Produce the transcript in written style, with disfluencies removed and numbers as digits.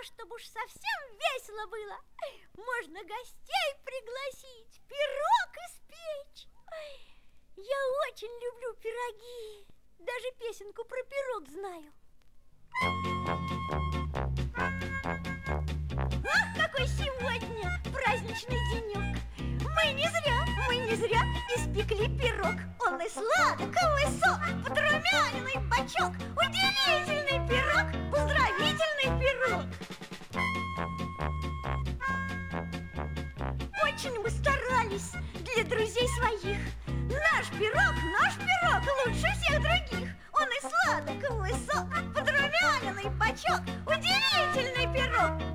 чтобы уж совсем весело было, можно гостей пригласить, пирог испечь. Я очень люблю пироги, даже песенку про пирог знаю. Ах, какой сегодня праздничный денек! Мы не зря испекли пирог. Он и сладок, и высок, подрумяненный бочок. Удивительный пирог, поздравительный пирог. Очень мы старались для друзей своих. Наш пирог лучше всех других. Он и сладок, и высок, подрумяненный бочок. Удивительный пирог.